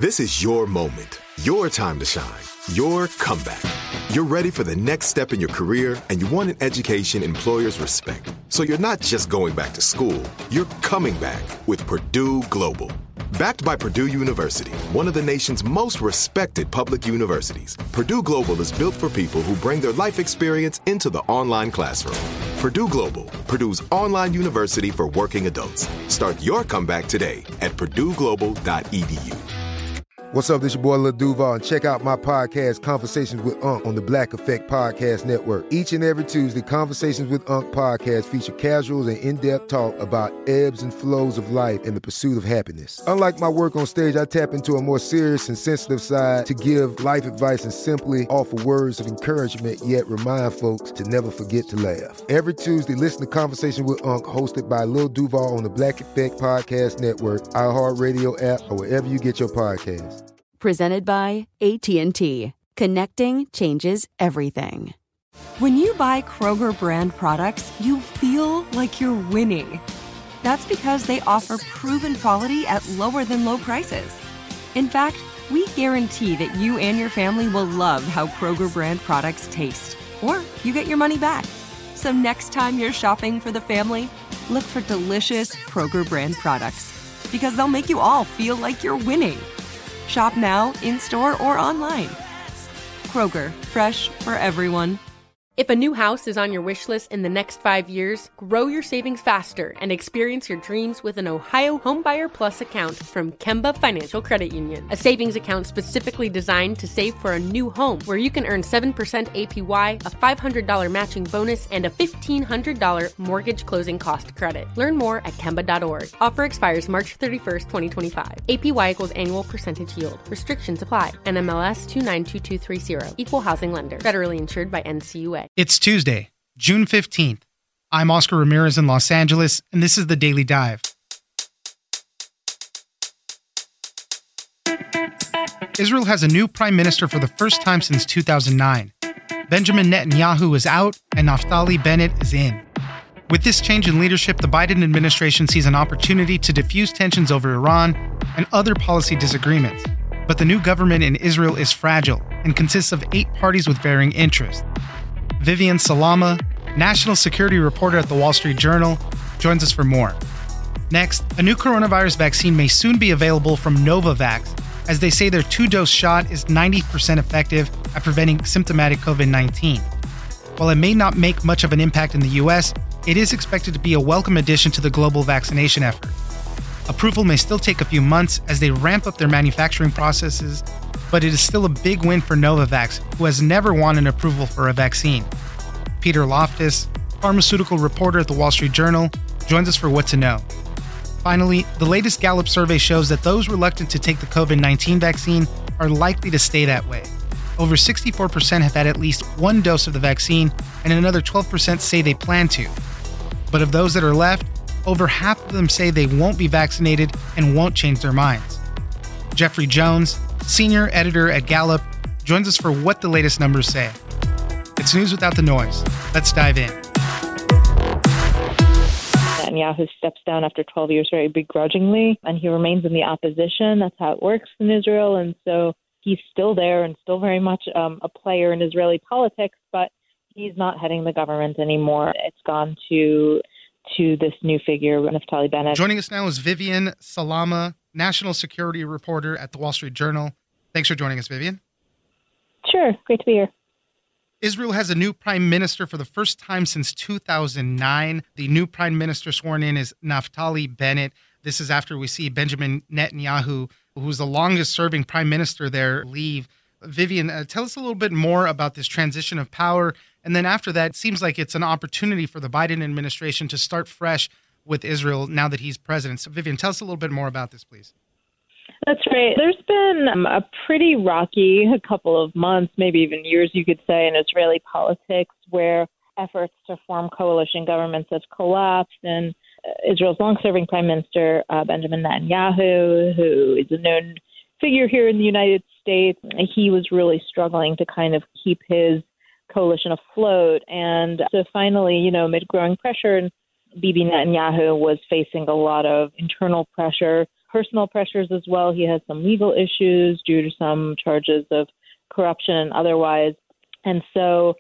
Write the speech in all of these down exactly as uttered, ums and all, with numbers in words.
This is your moment, your time to shine, your comeback. You're ready for the next step in your career, and you want an education employers respect. So you're not just going back to school, you're coming back with Purdue Global. Backed by Purdue University, one of the nation's most respected public universities, Purdue Global is built for people who bring their life experience into the online classroom. Purdue Global, Purdue's online university for working adults. Start your comeback today at purdue global dot e d u. What's up, this your boy Lil Duval, and check out my podcast, Conversations with Unc, on the Black Effect Podcast Network. Each and every Tuesday, Conversations with Unc podcast feature casuals and in-depth talk about ebbs and flows of life and the pursuit of happiness. Unlike my work on stage, I tap into a more serious and sensitive side to give life advice and simply offer words of encouragement, yet remind folks to never forget to laugh. Every Tuesday, listen to Conversation with Unc, hosted by Lil Duval on the Black Effect Podcast Network, iHeartRadio app, or wherever you get your podcasts. Presented by A T and T. Connecting changes everything. When you buy Kroger brand products, you feel like you're winning. That's because they offer proven quality at lower than low prices. In fact, we guarantee that you and your family will love how Kroger brand products taste, or you get your money back. So next time you're shopping for the family, look for delicious Kroger brand products, because they'll make you all feel like you're winning. Shop now, in-store, or online. Kroger, fresh for everyone. If a new house is on your wish list in the next five years, grow your savings faster and experience your dreams with an Ohio Homebuyer Plus account from Kemba Financial Credit Union. A savings account specifically designed to save for a new home, where you can earn seven percent A P Y, a five hundred dollars matching bonus, and a fifteen hundred dollars mortgage closing cost credit. Learn more at kemba dot org. Offer expires March thirty-first, twenty twenty-five. A P Y equals annual percentage yield. Restrictions apply. N M L S two nine two two three zero. Equal housing lender. Federally insured by N C U A. It's Tuesday, June fifteenth. I'm Oscar Ramirez in Los Angeles, and this is the Daily Dive. Israel has a new prime minister for the first time since two thousand nine. Benjamin Netanyahu is out, and Naftali Bennett is in. With this change in leadership, the Biden administration sees an opportunity to diffuse tensions over Iran and other policy disagreements. But the new government in Israel is fragile and consists of eight parties with varying interests. Vivian Salama, national security reporter at the Wall Street Journal, joins us for more. Next, a new coronavirus vaccine may soon be available from Novavax, as they say their two-dose shot is ninety percent effective at preventing symptomatic covid nineteen. While it may not make much of an impact in the U S, it is expected to be a welcome addition to the global vaccination effort. Approval may still take a few months as they ramp up their manufacturing processes, but it is still a big win for Novavax, who has never won an approval for a vaccine. Peter Loftus, pharmaceutical reporter at the Wall Street Journal, joins us for What to Know. Finally, the latest Gallup survey shows that those reluctant to take the covid nineteen vaccine are likely to stay that way. Over sixty-four percent have had at least one dose of the vaccine, and another twelve percent say they plan to. But of those that are left, over half of them say they won't be vaccinated and won't change their minds. Jeffrey Jones, senior editor at Gallup, joins us for what the latest numbers say. It's news without the noise. Let's dive in. Netanyahu steps down after twelve years very begrudgingly, and he remains in the opposition. That's how it works in Israel. And so he's still there and still very much um, a player in Israeli politics, but he's not heading the government anymore. It's gone to to this new figure, Naftali Bennett. Joining us now is Vivian Salama, national security reporter at the Wall Street Journal. Thanks for joining us, Vivian. Sure. Great to be here. Israel has a new prime minister for the first time since two thousand nine. The new prime minister sworn in is Naftali Bennett. This is after we see Benjamin Netanyahu, who's the longest-serving prime minister there, leave. Vivian, uh, tell us a little bit more about this transition of power. And then after that, it seems like it's an opportunity for the Biden administration to start fresh with Israel now that he's president. So, Vivian, tell us a little bit more about this, please. That's right. There's been um, a pretty rocky a couple of months, maybe even years, you could say, in Israeli politics, where efforts to form coalition governments have collapsed. And uh, Israel's long-serving prime minister, uh, Benjamin Netanyahu, who is a known figure here in the United States, he was really struggling to kind of keep his coalition afloat. And so finally, you know, amid growing pressure, Bibi Netanyahu was facing a lot of internal pressure personal pressures as well. He has some legal issues due to some charges of corruption and otherwise. And so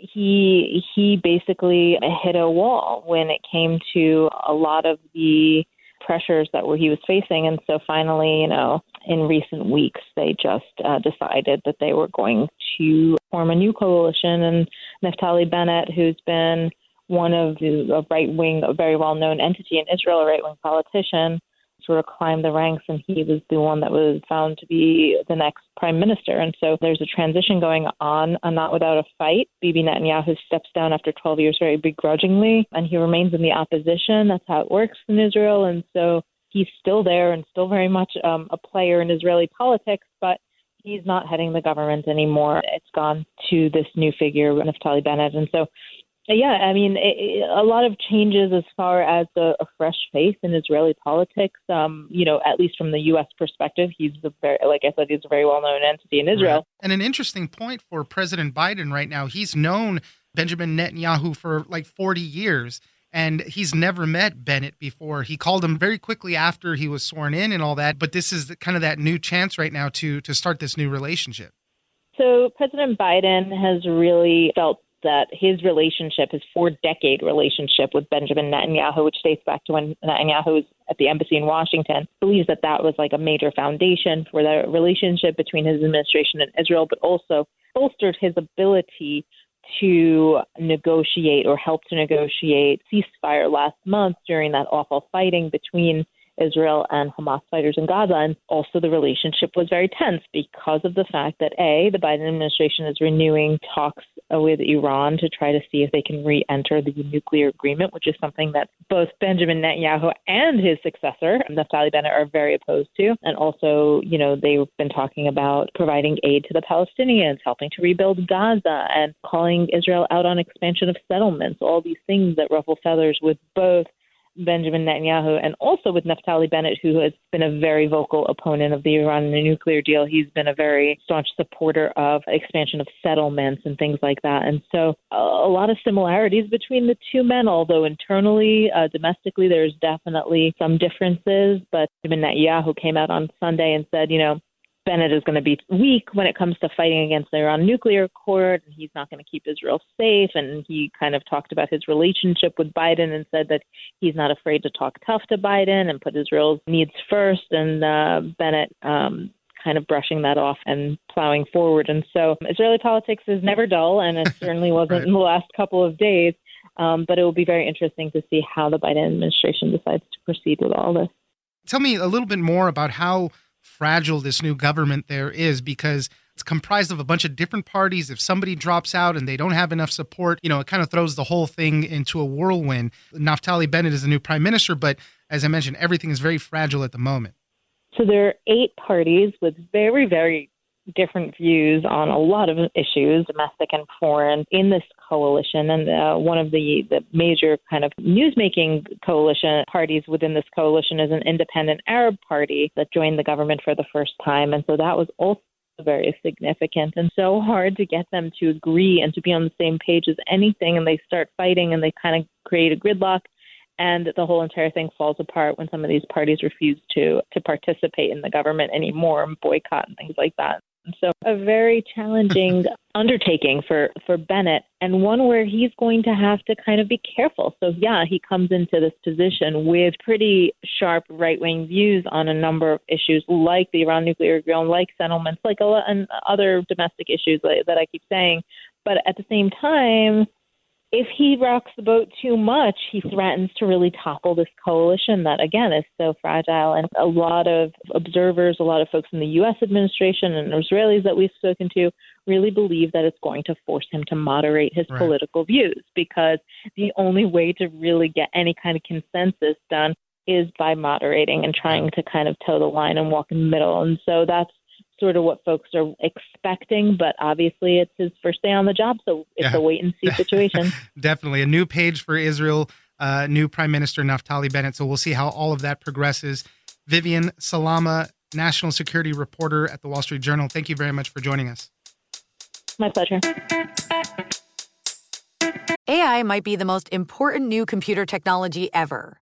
he he basically hit a wall when it came to a lot of the pressures that were he was facing. And so finally, you know, in recent weeks, they just uh, decided that they were going to form a new coalition. And Naftali Bennett, who's been one of the a right-wing, a very well-known entity in Israel, a right-wing politician, sort of climbed the ranks, and he was the one that was found to be the next prime minister. And so there's a transition going on, uh, not without a fight. Bibi Netanyahu steps down after twelve years very begrudgingly, and he remains in the opposition. That's how it works in Israel. And so he's still there and still very much um, a player in Israeli politics, but he's not heading the government anymore. It's gone to this new figure, Naftali Bennett. And so yeah, I mean, it, a lot of changes as far as a, a fresh face in Israeli politics. Um, you know, at least from the U S perspective, he's a very, like I said, he's a very well-known entity in Israel. Right. And an interesting point for President Biden right now, he's known Benjamin Netanyahu for like forty years, and he's never met Bennett before. He called him very quickly after he was sworn in and all that. But this is kind of that new chance right now to to start this new relationship. So President Biden has really felt that his relationship, his four-decade relationship with Benjamin Netanyahu, which dates back to when Netanyahu was at the embassy in Washington, believes that that was like a major foundation for the relationship between his administration and Israel, but also bolstered his ability to negotiate or help to negotiate ceasefire last month during that awful fighting between Israel and Hamas fighters in Gaza. And also the relationship was very tense because of the fact that, A, the Biden administration is renewing talks with Iran to try to see if they can re-enter the nuclear agreement, which is something that both Benjamin Netanyahu and his successor, Naftali Bennett, are very opposed to. And also, you know, they've been talking about providing aid to the Palestinians, helping to rebuild Gaza, and calling Israel out on expansion of settlements, all these things that ruffle feathers with both Benjamin Netanyahu and also with Naftali Bennett, who has been a very vocal opponent of the Iran nuclear deal. He's been a very staunch supporter of expansion of settlements and things like that. And so a, a lot of similarities between the two men, although internally, uh, domestically, there's definitely some differences. But Benjamin Netanyahu came out on Sunday and said, you know, Bennett is going to be weak when it comes to fighting against the Iran nuclear accord, and he's not going to keep Israel safe. And he kind of talked about his relationship with Biden and said that he's not afraid to talk tough to Biden and put Israel's needs first. And uh, Bennett um, kind of brushing that off and plowing forward. And so Israeli politics is never dull, and it certainly wasn't right in the last couple of days. Um, but it will be very interesting to see how the Biden administration decides to proceed with all this. Tell me a little bit more about how fragile this new government there is, because it's comprised of a bunch of different parties. If somebody drops out and they don't have enough support, you know, it kind of throws the whole thing into a whirlwind. Naftali Bennett is the new prime minister, but as I mentioned, everything is very fragile at the moment. So there are eight parties with very, very different views on a lot of issues, domestic and foreign, in this coalition. And uh, one of the, the major kind of news-making coalition parties within this coalition is an independent Arab party that joined the government for the first time. And so that was also very significant and so hard to get them to agree and to be on the same page as anything. And they start fighting and they kind of create a gridlock. And the whole entire thing falls apart when some of these parties refuse to to participate in the government anymore and boycott and things like that. So a very challenging undertaking for, for Bennett, and one where he's going to have to kind of be careful. So, yeah, he comes into this position with pretty sharp right-wing views on a number of issues like the Iran nuclear agreement, like settlements, like a lot, and other domestic issues that I keep saying. But at the same time, if he rocks the boat too much, he threatens to really topple this coalition that, again, is so fragile. And a lot of observers, a lot of folks in the U S administration and Israelis that we've spoken to really believe that it's going to force him to moderate his right. political views, because the only way to really get any kind of consensus done is by moderating and trying to kind of toe the line and walk in the middle. And so that's sort of what folks are expecting, but obviously it's his first day on the job, so it's yeah. a wait-and-see situation. Definitely. A new page for Israel, uh, new Prime Minister Naftali Bennett, so we'll see how all of that progresses. Vivian Salama, national security reporter at the Wall Street Journal, thank you very much for joining us. My pleasure. A I might be the most important new computer technology ever.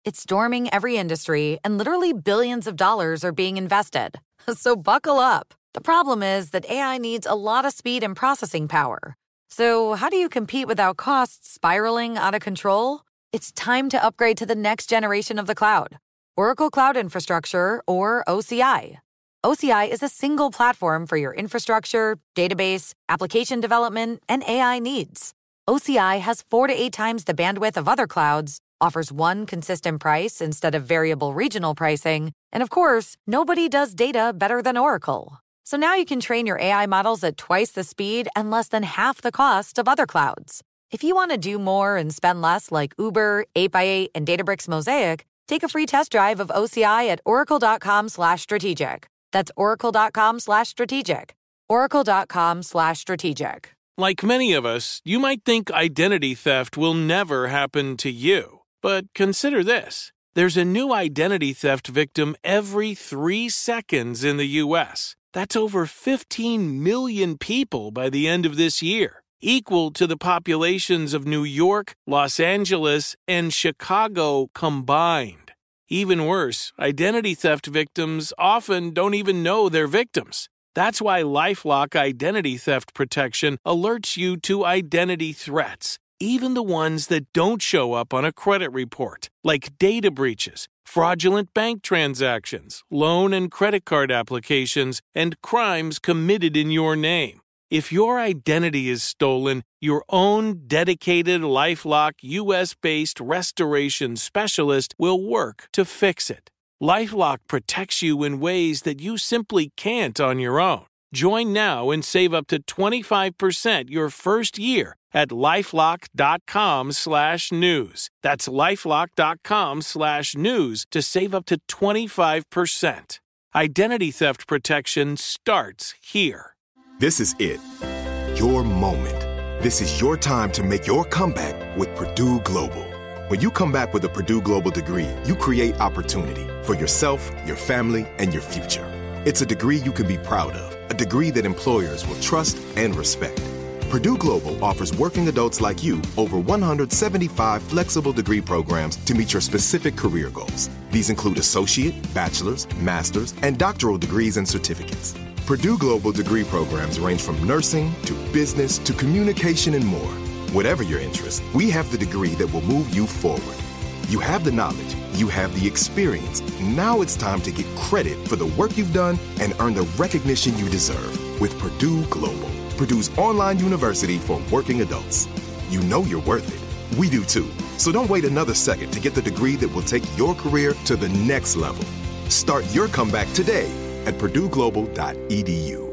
It's storming every industry, and literally billions of dollars are being invested. So buckle up. The problem is that A I needs a lot of speed and processing power. So how do you compete without costs spiraling out of control? It's time to upgrade to the next generation of the cloud. Oracle Cloud Infrastructure, or O C I. O C I is a single platform for your infrastructure, database, application development, and A I needs. O C I has four to eight times the bandwidth of other clouds, offers one consistent price instead of variable regional pricing, and of course, nobody does data better than Oracle. So now you can train your A I models at twice the speed and less than half the cost of other clouds. If you want to do more and spend less like Uber, eight by eight, and Databricks Mosaic, take a free test drive of O C I at oracle.com slash strategic. That's oracle.com slash strategic. oracle.com slash strategic. Like many of us, you might think identity theft will never happen to you. But consider this. There's a new identity theft victim every three seconds in the U S. That's over fifteen million people by the end of this year, equal to the populations of New York, Los Angeles, and Chicago combined. Even worse, identity theft victims often don't even know they're victims. That's why LifeLock Identity Theft Protection alerts you to identity threats, even the ones that don't show up on a credit report, like data breaches, fraudulent bank transactions, loan and credit card applications, and crimes committed in your name. If your identity is stolen, your own dedicated LifeLock U S-based restoration specialist will work to fix it. LifeLock protects you in ways that you simply can't on your own. Join now and save up to twenty-five percent your first year at LifeLock.com slash news. That's LifeLock.com slash news to save up to twenty-five percent. Identity theft protection starts here. This is it. Your moment. This is your time to make your comeback with Purdue Global. When you come back with a Purdue Global degree, you create opportunity for yourself, your family, and your future. It's a degree you can be proud of, a degree that employers will trust and respect. Purdue Global offers working adults like you over one hundred seventy-five flexible degree programs to meet your specific career goals. These include associate, bachelor's, master's, and doctoral degrees and certificates. Purdue Global degree programs range from nursing to business to communication and more. Whatever your interest, we have the degree that will move you forward. You have the knowledge, you have the experience. Now it's time to get credit for the work you've done and earn the recognition you deserve with Purdue Global, Purdue's online university for working adults. You know you're worth it. We do too. So don't wait another second to get the degree that will take your career to the next level. Start your comeback today at purdue global dot e d u.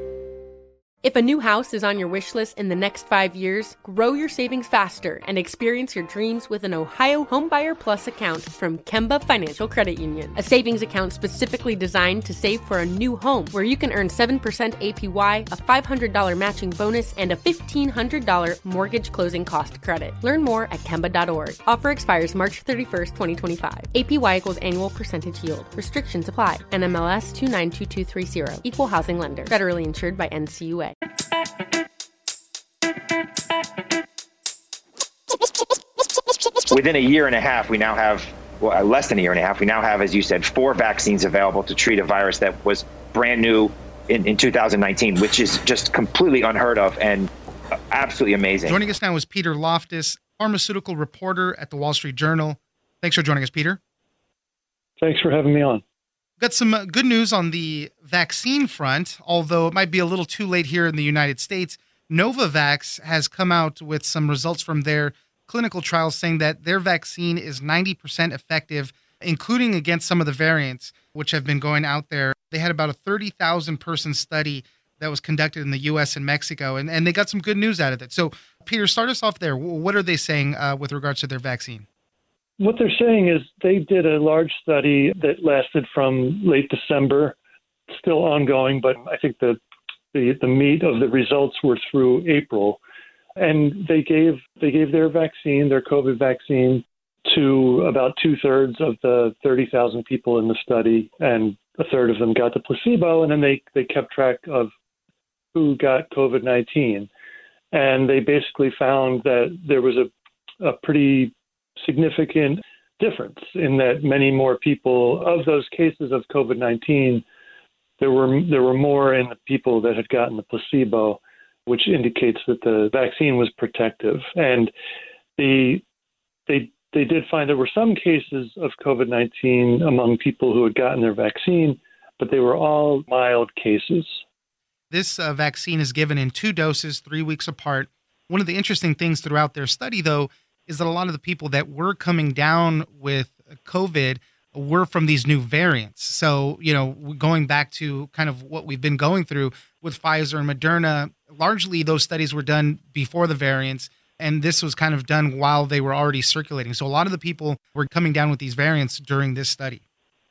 If a new house is on your wish list in the next five years, grow your savings faster and experience your dreams with an Ohio Homebuyer Plus account from Kemba Financial Credit Union. A savings account specifically designed to save for a new home where you can earn seven percent A P Y, a five hundred dollars matching bonus, and a fifteen hundred dollars mortgage closing cost credit. Learn more at kemba dot org. Offer expires March thirty-first, twenty twenty-five. A P Y equals annual percentage yield. Restrictions apply. N M L S two nine two two three zero. Equal housing lender. Federally insured by N C U A. Within a year and a half, we now have, well, less than a year and a half, we now have, as you said, four vaccines available to treat a virus that was brand new in, in two thousand nineteen, which is just completely unheard of and absolutely amazing. Joining us now is Peter Loftus, pharmaceutical reporter at the Wall Street Journal. Thanks for joining us, Peter. Thanks for having me on. Got some uh, good news on the vaccine front, although it might be a little too late here in the United States. Novavax has come out with some results from their clinical trials saying that their vaccine is ninety percent effective, including against some of the variants which have been going out there. They had about a thirty thousand person study that was conducted in the U S and Mexico, and, and they got some good news out of it. So, Peter, start us off there. What are they saying uh, with regards to their vaccine? What they're saying is they did a large study that lasted from late December, still ongoing, but I think the, the, the meat of the results were through April. And they gave they gave their vaccine, their COVID vaccine, to about two-thirds of the thirty thousand people in the study, and a third of them got the placebo, and then they, they kept track of who got COVID nineteen. And they basically found that there was a, a pretty significant difference in that many more people of those cases of COVID nineteen, there were there were more in the people that had gotten the placebo, which indicates that the vaccine was protective. And the they they did find there were some cases of COVID nineteen among people who had gotten their vaccine, but they were all mild cases. This uh, vaccine is given in two doses, three weeks apart. One of the interesting things throughout their study, though, is that a lot of the people that were coming down with COVID were from these new variants. So, you know, going back to kind of what we've been going through with Pfizer and Moderna, largely those studies were done before the variants, and this was kind of done while they were already circulating. So a lot of the people were coming down with these variants during this study.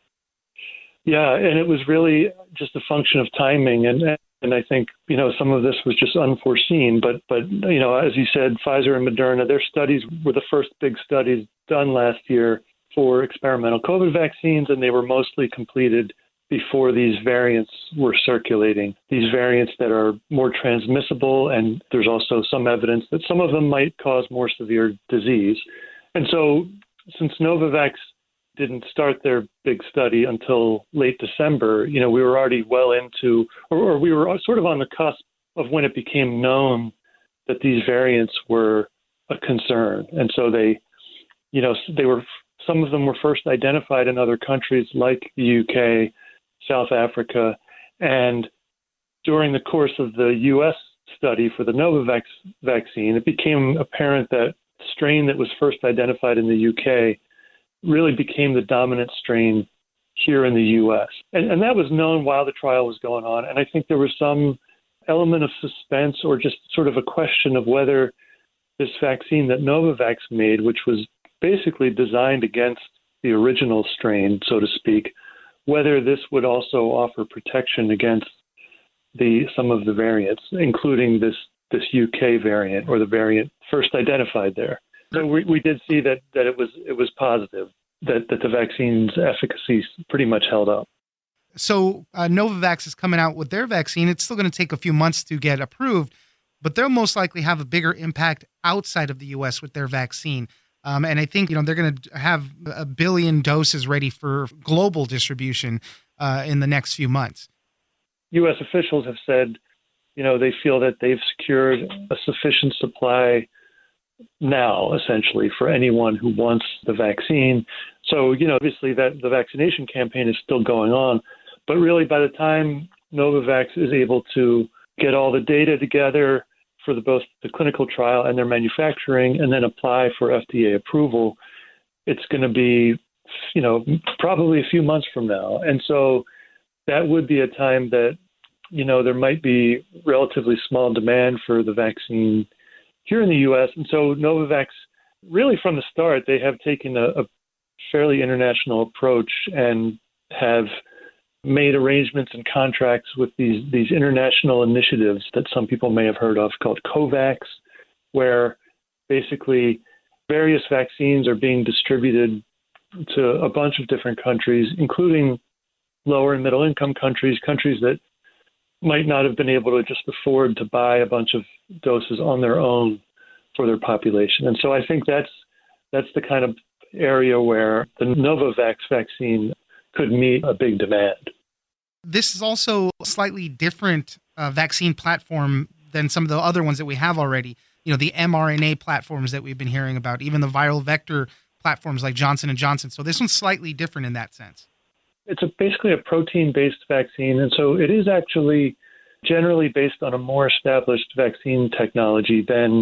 Yeah, and it was really just a function of timing. And and I think, you know, some of this was just unforeseen. But, but you know, as you said, Pfizer and Moderna, their studies were the first big studies done last year for experimental COVID vaccines, and they were mostly completed before these variants were circulating, these variants that are more transmissible, and there's also some evidence that some of them might cause more severe disease. And so since Novavax didn't start their big study until late December, you know, we were already well into, or, or we were sort of on the cusp of when it became known that these variants were a concern. And so they, you know, they were, some of them were first identified in other countries like the U K, South Africa, and during the course of the U S study for the Novavax vaccine, it became apparent that the strain that was first identified in the U K really became the dominant strain here in the U S. And, and that was known while the trial was going on. And I think there was some element of suspense or just sort of a question of whether this vaccine that Novavax made, which was basically designed against the original strain, so to speak, whether this would also offer protection against the some of the variants, including this, this U K variant or the variant first identified there. So we, we did see that, that it was it was positive, that, that the vaccine's efficacy pretty much held up. So uh, Novavax is coming out with their vaccine. It's still going to take a few months to get approved, but they'll most likely have a bigger impact outside of the U S with their vaccine. Um, and I think, you know, they're going to have a billion doses ready for global distribution uh, in the next few months. U S officials have said, you know, they feel that they've secured a sufficient supply now, essentially, for anyone who wants the vaccine. So, you know, obviously that the vaccination campaign is still going on, but really by the time Novavax is able to get all the data together for the, both the clinical trial and their manufacturing and then apply for F D A approval, it's going to be, you know, probably a few months from now. And so that would be a time that, you know, there might be relatively small demand for the vaccine here in the U S. And so Novavax, really from the start, they have taken a, a fairly international approach and have made arrangements and contracts with these, these international initiatives that some people may have heard of called COVAX, where basically various vaccines are being distributed to a bunch of different countries, including lower and middle income countries, countries that might not have been able to just afford to buy a bunch of doses on their own for their population. And so I think that's that's the kind of area where the Novavax vaccine could meet a big demand. This is also a slightly different uh, vaccine platform than some of the other ones that we have already. You know, the mRNA platforms that we've been hearing about, even the viral vector platforms like Johnson and Johnson. So this one's slightly different in that sense. It's a, basically a protein-based vaccine, and so it is actually generally based on a more established vaccine technology than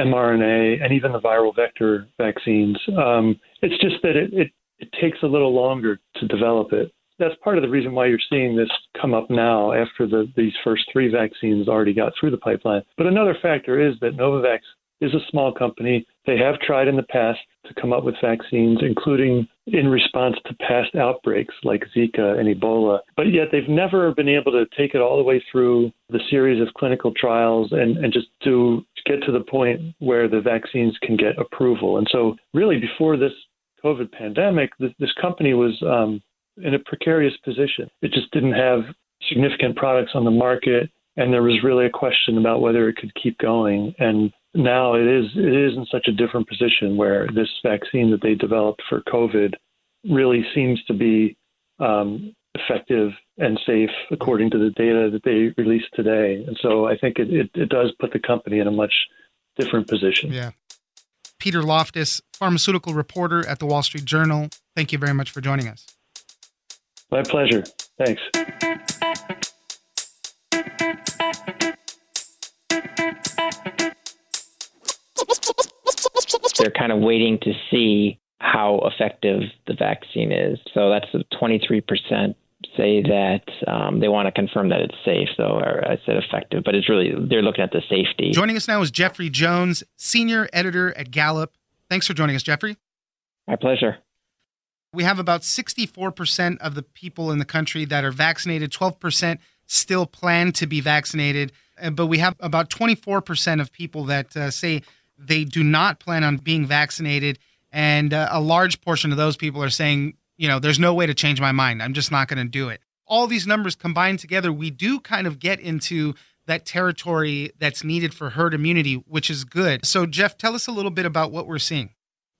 mRNA and even the viral vector vaccines. Um, it's just that it, it, it takes a little longer to develop it. That's part of the reason why you're seeing this come up now after the, these first three vaccines already got through the pipeline. But another factor is that Novavax is a small company. They have tried in the past to come up with vaccines, including in response to past outbreaks like Zika and Ebola. But yet they've never been able to take it all the way through the series of clinical trials and, and just to get to the point where the vaccines can get approval. And so really before this COVID pandemic, this, this company was um, in a precarious position. It just didn't have significant products on the market. And there was really a question about whether it could keep going. And now it is it is in such a different position where this vaccine that they developed for COVID really seems to be um, effective and safe according to the data that they released today. And so I think it, it, it does put the company in a much different position. Yeah. Peter Loftus, pharmaceutical reporter at the Wall Street Journal. Thank you very much for joining us. My pleasure. Thanks. They're kind of waiting to see how effective the vaccine is. So that's twenty-three percent say that um, they want to confirm that it's safe. So or I said effective, but it's really, they're looking at the safety. Joining us now is Jeffrey Jones, senior editor at Gallup. Thanks for joining us, Jeffrey. My pleasure. We have about sixty-four percent of the people in the country that are vaccinated. twelve percent still plan to be vaccinated. But we have about twenty-four percent of people that uh, say they do not plan on being vaccinated. And uh, a large portion of those people are saying, you know, there's no way to change my mind. I'm just not going to do it. All these numbers combined together, we do kind of get into that territory that's needed for herd immunity, which is good. So, Jeff, tell us a little bit about what we're seeing.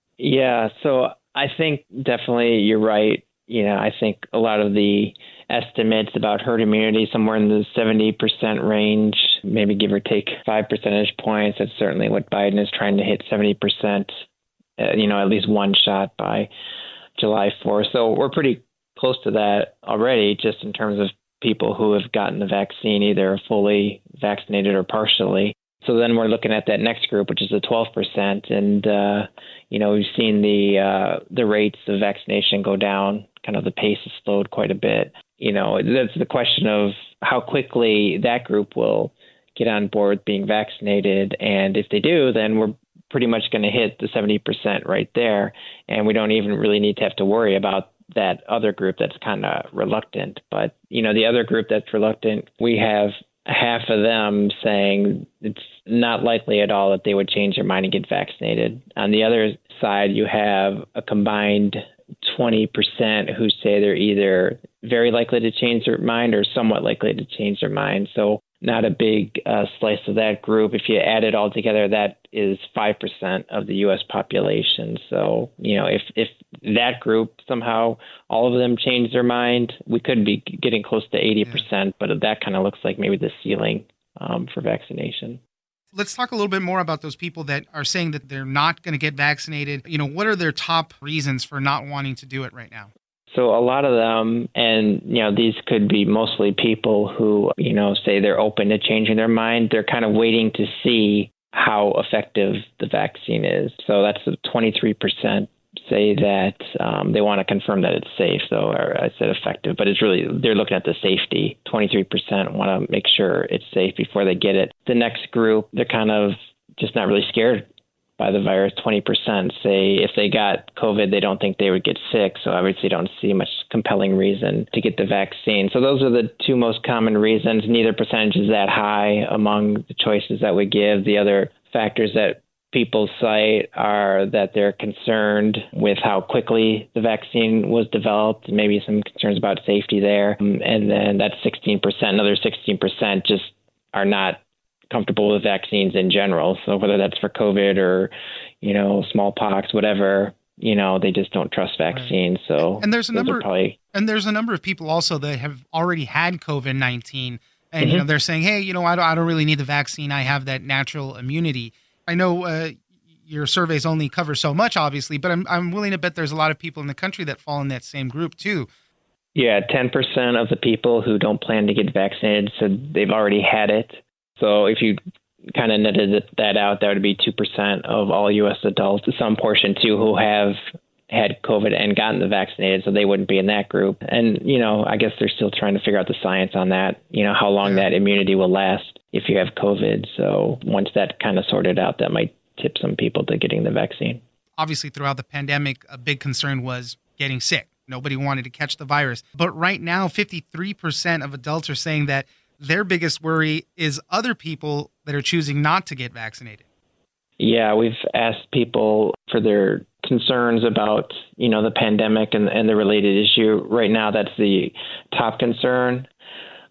Yeah, so I think definitely you're right. You know, I think a lot of the estimates about herd immunity, somewhere in the seventy percent range, maybe give or take five percentage points. That's certainly what Biden is trying to hit, seventy percent, uh, you know, at least one shot by July fourth. So we're pretty close to that already, just in terms of people who have gotten the vaccine, either fully vaccinated or partially. So then we're looking at that next group, which is the twelve percent. And, uh, you know, we've seen the uh, the rates of vaccination go down. Kind of the pace has slowed quite a bit. You know, that's the question of how quickly that group will get on board with being vaccinated. And if they do, then we're pretty much going to hit the seventy percent right there. And we don't even really need to have to worry about that other group that's kind of reluctant. But, you know, the other group that's reluctant, we have half of them saying it's not likely at all that they would change their mind and get vaccinated. On the other side, you have a combined twenty percent who say they're either very likely to change their mind or somewhat likely to change their mind. So not a big uh, slice of that group. If you add it all together, that is five percent of the U S population. So, you know, if, if that group, somehow all of them change their mind, we could be getting close to eighty percent, yeah. But that kind of looks like maybe the ceiling um, for vaccination. Let's talk a little bit more about those people that are saying that they're not going to get vaccinated. You know, what are their top reasons for not wanting to do it right now? So a lot of them, and, you know, these could be mostly people who, you know, say they're open to changing their mind. They're kind of waiting to see how effective the vaccine is. So that's twenty-three percent say that um, they want to confirm that it's safe. So or I said effective, but it's really, they're looking at the safety. twenty-three percent want to make sure it's safe before they get it. The next group, they're kind of just not really scared by the virus. Twenty percent say if they got COVID, they don't think they would get sick. So obviously don't see much compelling reason to get the vaccine. So those are the two most common reasons. Neither percentage is that high among the choices that we give. The other factors that people cite are that they're concerned with how quickly the vaccine was developed, and maybe some concerns about safety there. And then that's sixteen percent. Another sixteen percent just are not comfortable with vaccines in general. So whether that's for COVID or, you know, smallpox, whatever, you know, they just don't trust vaccines. Right. So and there's a number probably, and there's a number of people also that have already had COVID nineteen, and mm-hmm. you know, they're saying, hey, you know, I don't, I don't really need the vaccine. I have that natural immunity. I know uh, your surveys only cover so much, obviously, but I'm I'm willing to bet there's a lot of people in the country that fall in that same group too. Yeah, ten percent of the people who don't plan to get vaccinated said they've already had it. So if you kind of netted that out, that would be two percent of all U S adults, some portion too, who have had COVID and gotten the vaccinated, so they wouldn't be in that group. And, you know, I guess they're still trying to figure out the science on that, you know, how long that immunity will last if you have COVID. So once that kind of sorted out, that might tip some people to getting the vaccine. Obviously, throughout the pandemic, a big concern was getting sick. Nobody wanted to catch the virus. But right now, fifty-three percent of adults are saying that their biggest worry is other people that are choosing not to get vaccinated. Yeah, we've asked people for their concerns about, you know, the pandemic and, and the related issue. Right now, that's the top concern.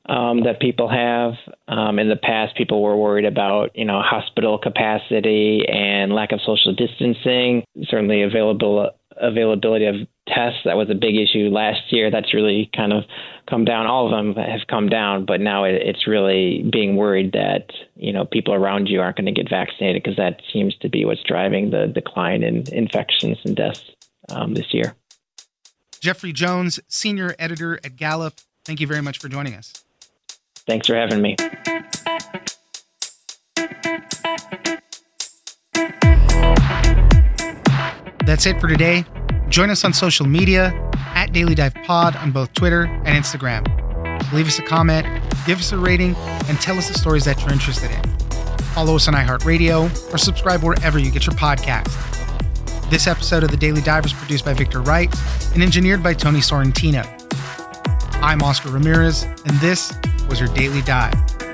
um, that people have. Um, in the past, people were worried about, you know, hospital capacity and lack of social distancing, certainly available availability of tests. That was a big issue last year. That's really kind of come down. All of them have come down, but now it, it's really being worried that, you know, people around you aren't going to get vaccinated, because that seems to be what's driving the decline in infections and deaths um, this year. Jeffrey Jones, senior editor at Gallup, thank you very much for joining us. Thanks for having me. That's it for today. Join us on social media at Daily Dive Pod on both Twitter and Instagram. Leave us a comment, give us a rating, and tell us the stories that you're interested in. Follow us on iHeartRadio or subscribe wherever you get your podcasts. This episode of The Daily Dive was produced by Victor Wright and engineered by Tony Sorrentino. I'm Oscar Ramirez, and this was your Daily Dive.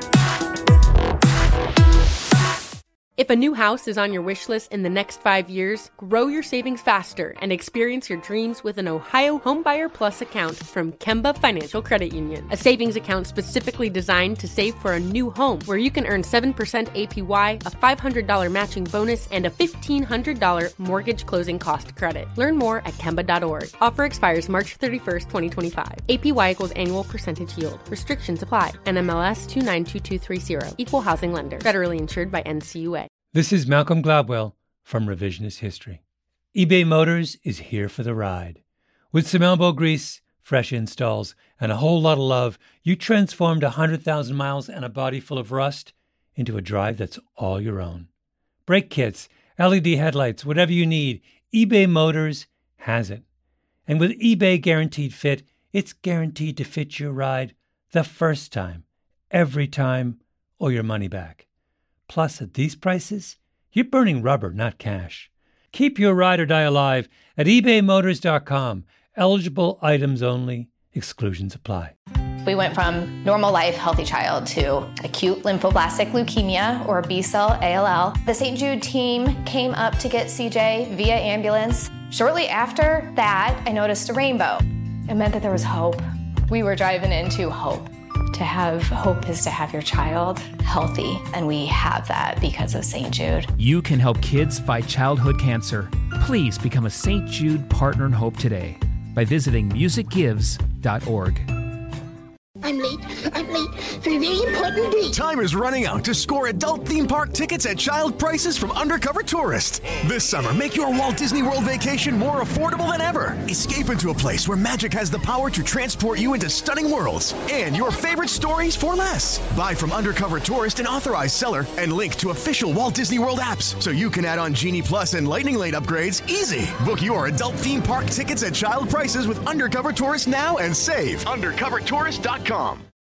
If a new house is on your wish list in the next five years, grow your savings faster and experience your dreams with an Ohio Homebuyer Plus account from Kemba Financial Credit Union. A savings account specifically designed to save for a new home, where you can earn seven percent A P Y, a five hundred dollars matching bonus, and a fifteen hundred dollars mortgage closing cost credit. Learn more at Kemba dot org. Offer expires March thirty-first, twenty twenty-five. A P Y equals annual percentage yield. Restrictions apply. N M L S two nine two two three zero. Equal housing lender. Federally insured by N C U A. This is Malcolm Gladwell from Revisionist History. eBay Motors is here for the ride. With some elbow grease, fresh installs, and a whole lot of love, you transformed one hundred thousand miles and a body full of rust into a drive that's all your own. Brake kits, L E D headlights, whatever you need, eBay Motors has it. And with eBay Guaranteed Fit, it's guaranteed to fit your ride the first time, every time, or your money back. Plus, at these prices, you're burning rubber, not cash. Keep your ride or die alive at ebay motors dot com. Eligible items only. Exclusions apply. We went from normal life, healthy child to acute lymphoblastic leukemia, or B-cell A L L. The Saint Jude team came up to get C J via ambulance. Shortly after that, I noticed a rainbow. It meant that there was hope. We were driving into hope. To have hope is to have your child healthy, and we have that because of Saint Jude. You can help kids fight childhood cancer. Please become a Saint Jude Partner in Hope today by visiting music gives dot org. I'm late. I'm late for a very important date. Time is running out to score adult theme park tickets at child prices from Undercover Tourist. This summer, make your Walt Disney World vacation more affordable than ever. Escape into a place where magic has the power to transport you into stunning worlds and your favorite stories for less. Buy from Undercover Tourist, an authorized seller, and link to official Walt Disney World apps so you can add on Genie Plus and Lightning Lane upgrades easy. Book your adult theme park tickets at child prices with Undercover Tourist now and save. undercover tourist dot com.